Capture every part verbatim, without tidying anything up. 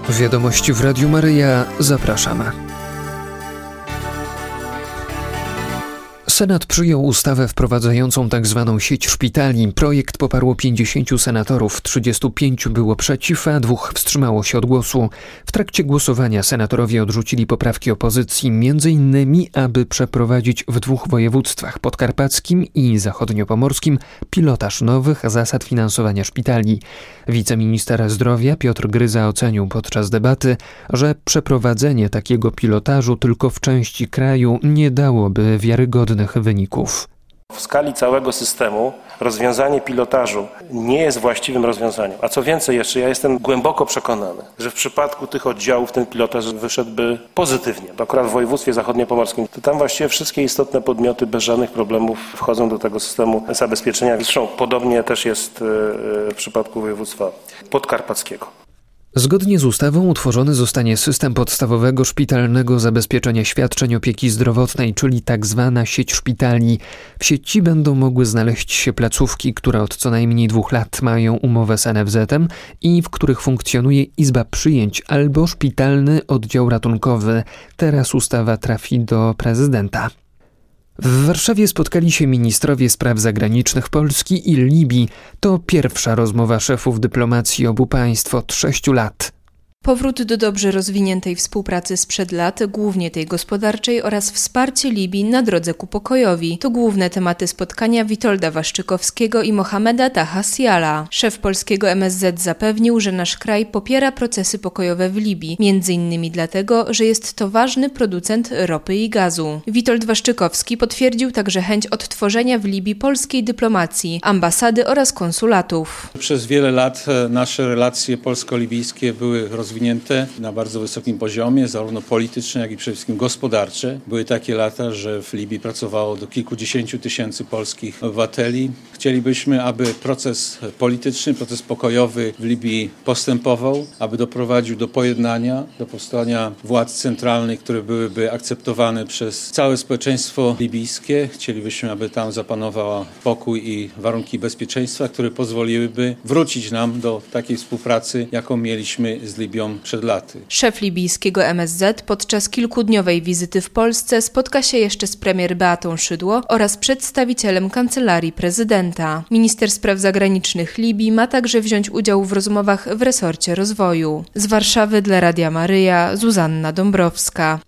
Wiadomości w Radiu Maryja. Zapraszamy. Senat przyjął ustawę wprowadzającą tzw. sieć szpitali. Projekt poparło pięćdziesięciu senatorów, trzydziestu pięciu było przeciw, a dwóch wstrzymało się od głosu. W trakcie głosowania senatorowie odrzucili poprawki opozycji, między innymi, aby przeprowadzić w dwóch województwach, podkarpackim i zachodniopomorskim, pilotaż nowych zasad finansowania szpitali. Wiceminister zdrowia Piotr Gryza ocenił podczas debaty, że przeprowadzenie takiego pilotażu tylko w części kraju nie dałoby wiarygodnych wyników. W skali całego systemu rozwiązanie pilotażu nie jest właściwym rozwiązaniem. A co więcej jeszcze, ja jestem głęboko przekonany, że w przypadku tych oddziałów ten pilotaż wyszedłby pozytywnie. Bo akurat w województwie zachodniopomorskim to tam właściwie wszystkie istotne podmioty bez żadnych problemów wchodzą do tego systemu zabezpieczenia. Zresztą podobnie też jest w przypadku województwa podkarpackiego. Zgodnie z ustawą utworzony zostanie system podstawowego szpitalnego zabezpieczenia świadczeń opieki zdrowotnej, czyli tzw. sieć szpitali. W sieci będą mogły znaleźć się placówki, które od co najmniej dwóch lat mają umowę z en ef zetem i w których funkcjonuje izba przyjęć albo szpitalny oddział ratunkowy. Teraz ustawa trafi do prezydenta. W Warszawie spotkali się ministrowie spraw zagranicznych Polski i Libii. To pierwsza rozmowa szefów dyplomacji obu państw od sześciu lat. Powrót do dobrze rozwiniętej współpracy sprzed lat, głównie tej gospodarczej, oraz wsparcie Libii na drodze ku pokojowi. To główne tematy spotkania Witolda Waszczykowskiego i Mohameda Taha Siala. Szef polskiego em es zet zapewnił, że nasz kraj popiera procesy pokojowe w Libii, między innymi dlatego, że jest to ważny producent ropy i gazu. Witold Waszczykowski potwierdził także chęć odtworzenia w Libii polskiej dyplomacji, ambasady oraz konsulatów. Przez wiele lat nasze relacje polsko-libijskie były rozwijane rozwinięte na bardzo wysokim poziomie, zarówno polityczne, jak i przede wszystkim gospodarcze. Były takie lata, że w Libii pracowało do kilkudziesięciu tysięcy polskich obywateli. Chcielibyśmy, aby proces polityczny, proces pokojowy w Libii postępował, aby doprowadził do pojednania, do powstania władz centralnych, które byłyby akceptowane przez całe społeczeństwo libijskie. Chcielibyśmy, aby tam zapanowała pokój i warunki bezpieczeństwa, które pozwoliłyby wrócić nam do takiej współpracy, jaką mieliśmy z Libią przed laty. Szef libijskiego em es zet podczas kilkudniowej wizyty w Polsce spotka się jeszcze z premier Beatą Szydło oraz przedstawicielem Kancelarii Prezydenta. Minister spraw zagranicznych Libii ma także wziąć udział w rozmowach w resorcie rozwoju. Z Warszawy dla Radia Maryja Zuzanna Dąbrowska.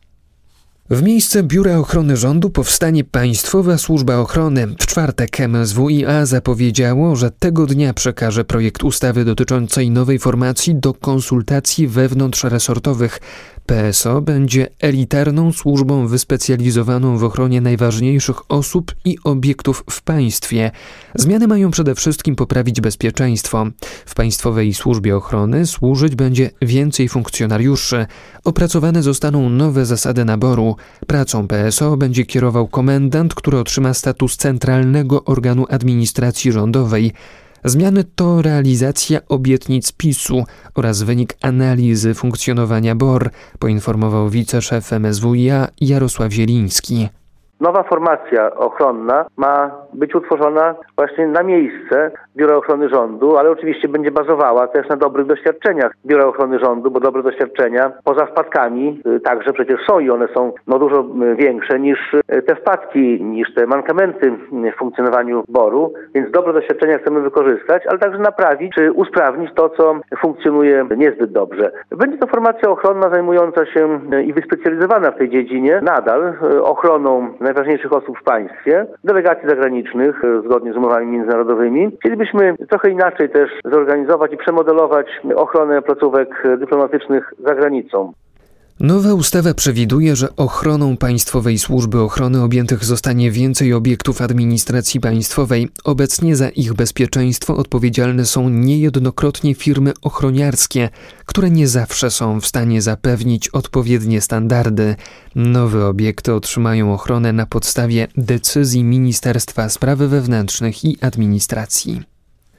W miejsce Biura Ochrony Rządu powstanie Państwowa Służba Ochrony. W czwartek em es wu i a zapowiedziało, że tego dnia przekaże projekt ustawy dotyczącej nowej formacji do konsultacji wewnątrzresortowych. P S O będzie elitarną służbą wyspecjalizowaną w ochronie najważniejszych osób i obiektów w państwie. Zmiany mają przede wszystkim poprawić bezpieczeństwo. W Państwowej Służbie Ochrony służyć będzie więcej funkcjonariuszy. Opracowane zostaną nowe zasady naboru. Pracą P S O będzie kierował komendant, który otrzyma status centralnego organu administracji rządowej. Zmiany to realizacja obietnic PiSu oraz wynik analizy funkcjonowania B O R, poinformował wiceszef em es wu i a Jarosław Zieliński. Nowa formacja ochronna ma być utworzona właśnie na miejsce Biura Ochrony Rządu, ale oczywiście będzie bazowała też na dobrych doświadczeniach Biura Ochrony Rządu, bo dobre doświadczenia poza wpadkami także przecież są i one są no dużo większe niż te wpadki, niż te mankamenty w funkcjonowaniu B O R-u, więc dobre doświadczenia chcemy wykorzystać, ale także naprawić czy usprawnić to, co funkcjonuje niezbyt dobrze. Będzie to formacja ochronna zajmująca się i wyspecjalizowana w tej dziedzinie nadal ochroną najważniejszych osób w państwie, delegacji zagranicznych zgodnie z umowami międzynarodowymi. Chcielibyśmy trochę inaczej też zorganizować i przemodelować ochronę placówek dyplomatycznych za granicą. Nowa ustawa przewiduje, że ochroną Państwowej Służby Ochrony objętych zostanie więcej obiektów administracji państwowej. Obecnie za ich bezpieczeństwo odpowiedzialne są niejednokrotnie firmy ochroniarskie, które nie zawsze są w stanie zapewnić odpowiednie standardy. Nowe obiekty otrzymają ochronę na podstawie decyzji Ministerstwa Spraw Wewnętrznych i Administracji.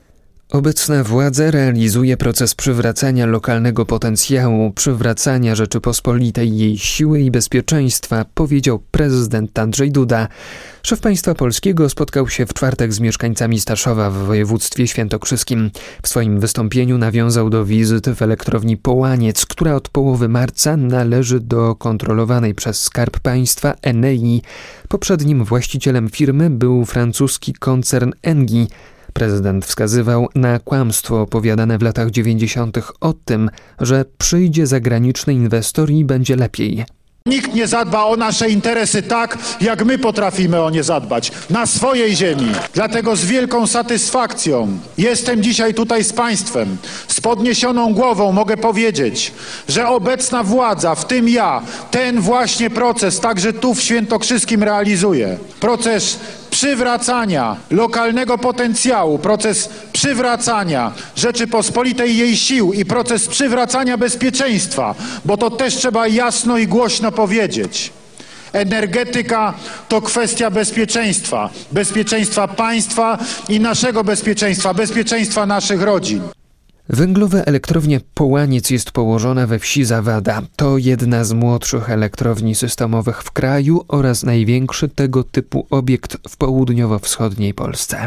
Obecna władza realizuje proces przywracania lokalnego potencjału, przywracania Rzeczypospolitej jej siły i bezpieczeństwa, powiedział prezydent Andrzej Duda. Szef państwa polskiego spotkał się w czwartek z mieszkańcami Staszowa w województwie świętokrzyskim. W swoim wystąpieniu nawiązał do wizyty w elektrowni Połaniec, która od połowy marca należy do kontrolowanej przez Skarb Państwa Enei. Poprzednim właścicielem firmy był francuski koncern Engie. Prezydent wskazywał na kłamstwo opowiadane w latach dziewięćdziesiątych o tym, że przyjdzie zagraniczny inwestor i będzie lepiej. Nikt nie zadba o nasze interesy tak, jak my potrafimy o nie zadbać, na swojej ziemi. Dlatego z wielką satysfakcją jestem dzisiaj tutaj z państwem. Z podniesioną głową mogę powiedzieć, że obecna władza, w tym ja, ten właśnie proces także tu w Świętokrzyskim realizuje. Proces przywracania lokalnego potencjału, proces przywracania Rzeczypospolitej jej sił i proces przywracania bezpieczeństwa, bo to też trzeba jasno i głośno powiedzieć. Energetyka to kwestia bezpieczeństwa, bezpieczeństwa państwa i naszego bezpieczeństwa, bezpieczeństwa naszych rodzin. Węglowa elektrownia Połaniec jest położona we wsi Zawada. To jedna z młodszych elektrowni systemowych w kraju oraz największy tego typu obiekt w południowo-wschodniej Polsce.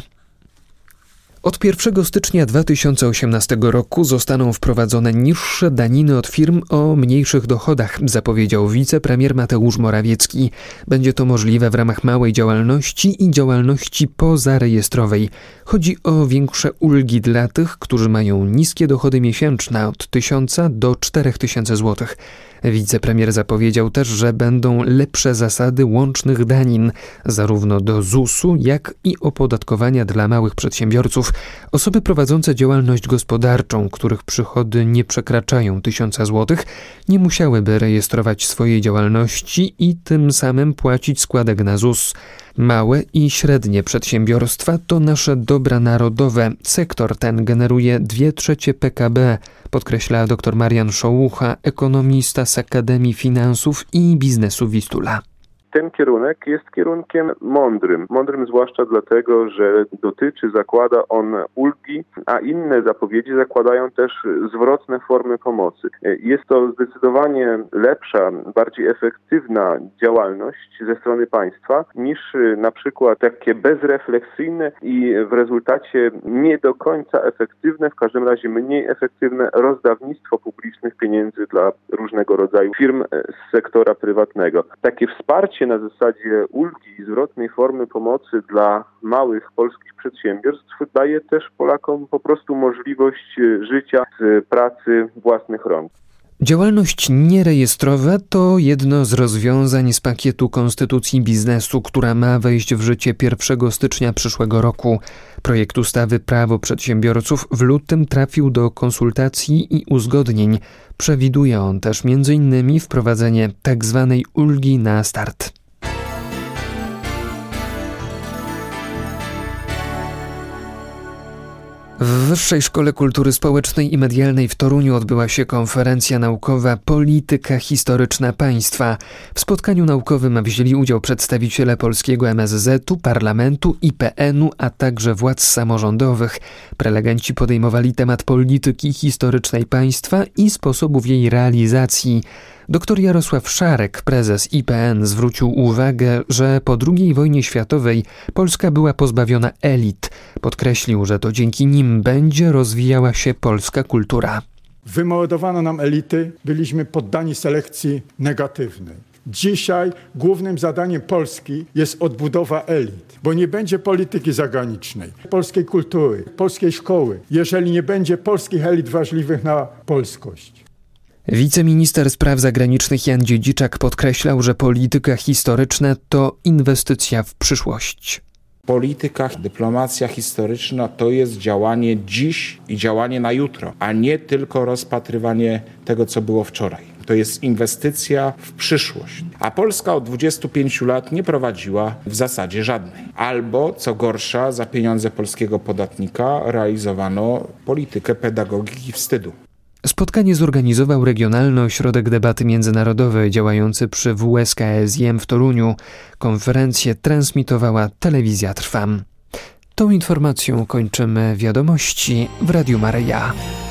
Od pierwszego stycznia dwa tysiące osiemnastego roku zostaną wprowadzone niższe daniny od firm o mniejszych dochodach, zapowiedział wicepremier Mateusz Morawiecki. Będzie to możliwe w ramach małej działalności i działalności pozarejestrowej. Chodzi o większe ulgi dla tych, którzy mają niskie dochody miesięczne od tysiąca do czterech tysięcy złotych. Wicepremier zapowiedział też, że będą lepsze zasady łącznych danin, zarówno do zusu, jak i opodatkowania dla małych przedsiębiorców. Osoby prowadzące działalność gospodarczą, których przychody nie przekraczają tysiąca złotych, nie musiałyby rejestrować swojej działalności i tym samym płacić składek na ZUS. Małe i średnie przedsiębiorstwa to nasze dobra narodowe. Sektor ten generuje dwie trzecie P K B, podkreśla dr Marian Szołucha, ekonomista z Akademii Finansów i Biznesu Wistula. Ten kierunek jest kierunkiem mądrym. Mądrym zwłaszcza dlatego, że dotyczy, zakłada on ulgi, a inne zapowiedzi zakładają też zwrotne formy pomocy. Jest to zdecydowanie lepsza, bardziej efektywna działalność ze strony państwa niż na przykład takie bezrefleksyjne i w rezultacie nie do końca efektywne, w każdym razie mniej efektywne rozdawnictwo publicznych pieniędzy dla różnego rodzaju firm z sektora prywatnego. Takie wsparcie na zasadzie ulgi i zwrotnej formy pomocy dla małych polskich przedsiębiorstw daje też Polakom po prostu możliwość życia z pracy własnych rąk. Działalność nierejestrowa to jedno z rozwiązań z pakietu Konstytucji Biznesu, która ma wejść w życie pierwszego stycznia przyszłego roku. Projekt ustawy Prawo Przedsiębiorców w lutym trafił do konsultacji i uzgodnień. Przewiduje on też między innymi wprowadzenie tzw. ulgi na start. W Wyższej Szkole Kultury Społecznej i Medialnej w Toruniu odbyła się konferencja naukowa Polityka historyczna państwa. W spotkaniu naukowym wzięli udział przedstawiciele polskiego M S Z-u, parlamentu, I P N-u, a także władz samorządowych. Prelegenci podejmowali temat polityki historycznej państwa i sposobów jej realizacji. Doktor Jarosław Szarek, prezes I P N, zwrócił uwagę, że po drugiej wojnie światowej Polska była pozbawiona elit. Podkreślił, że to dzięki nim będzie rozwijała się polska kultura. Wymordowano nam elity, byliśmy poddani selekcji negatywnej. Dzisiaj głównym zadaniem Polski jest odbudowa elit, bo nie będzie polityki zagranicznej, polskiej kultury, polskiej szkoły, jeżeli nie będzie polskich elit wrażliwych na polskość. Wiceminister spraw zagranicznych Jan Dziedziczak podkreślał, że polityka historyczna to inwestycja w przyszłość. Polityka, dyplomacja historyczna to jest działanie dziś i działanie na jutro, a nie tylko rozpatrywanie tego, co było wczoraj. To jest inwestycja w przyszłość. A Polska od dwudziestu pięciu lat nie prowadziła w zasadzie żadnej. Albo, co gorsza, za pieniądze polskiego podatnika realizowano politykę pedagogiki wstydu. Spotkanie zorganizował Regionalny Ośrodek Debaty Międzynarodowej działający przy W S K S I M w Toruniu. Konferencję transmitowała Telewizja Trwam. Tą informacją kończymy wiadomości w Radiu Maryja.